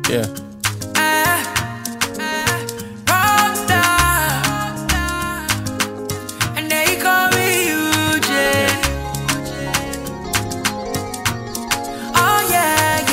Yeah. And they call me UJ. Oh yeah,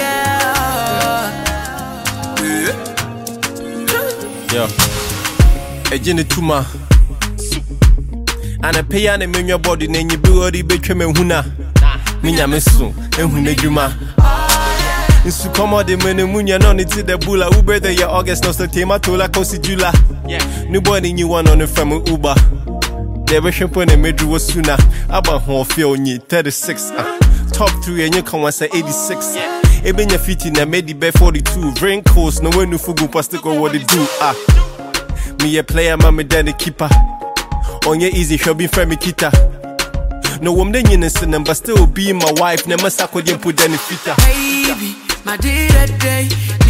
yeah. Yo. Ejini tuma. And a pay and a menu body name you be already betray me huna. Minya mesu, ehune juma. Insu come out the menu munya no need the bula Uber the year August no so tema tola kosi jula. Nobody knew one on the from Uber. They were shampoo and made was sooner. About home feel ni 36. Top 3 and you come once 86. Eben your feet in a made the 42. Wrinkles, no one who fugu pastic or what they do. Me a player, mamma daddy keeper. On your easy show be friend me kita. No woman in the but still be my wife. Never suck with you put any fita. Baby, my day that day,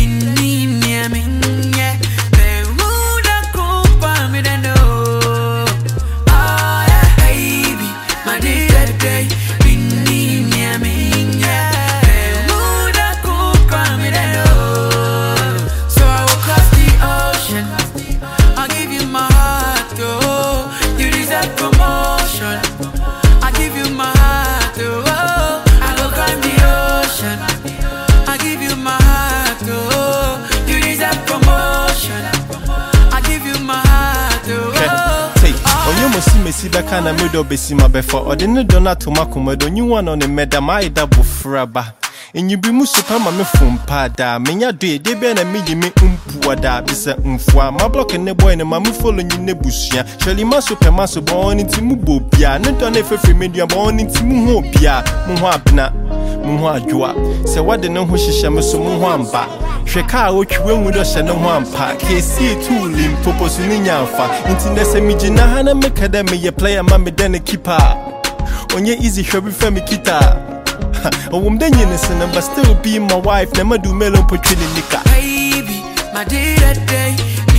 so I will cross the ocean. I'll give you my heart, oh, you deserve promotion. I'll give you my heart, oh, I will climb the ocean. I'll give you my heart, oh, you deserve promotion. I'll give you my heart, oh. Take on you must see me see that kind of middle besima before or the donut to Macomodo, you one on the medamai double fraba. And you be musupa mame from pada. Menya day, they be a me umpuada, bisa umfwa. My block and the boy and mamma following you nebusia. Surely my super maso born into Mubopia. Not on a free media born into Muhopia. Muhabna, Muhajua. Say what the no who she shamus Muhamba. Sheka, which will with us and no one pack. KC 2 limb, Popos in Yanfa. Into the Semijina Hana Macademy, a player, mammy, then a keeper. On your easy show before me kita. A woman innocent, but still be my wife. Never do melon portrait in nika. Baby, my day that day,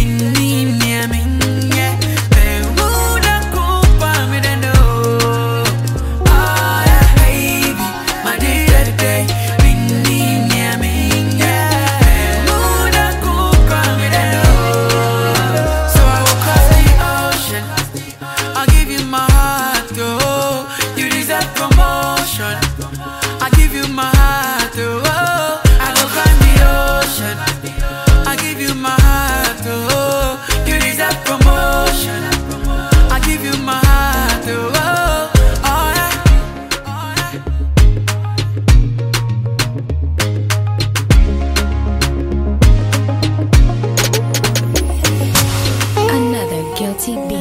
so I will cross the ocean. I'll give you my heart, oh, you deserve promotion. I give you my heart, oh, I will climb the ocean. I give you my heart, oh, you deserve promotion. I give you my heart, oh, Another guilty beat.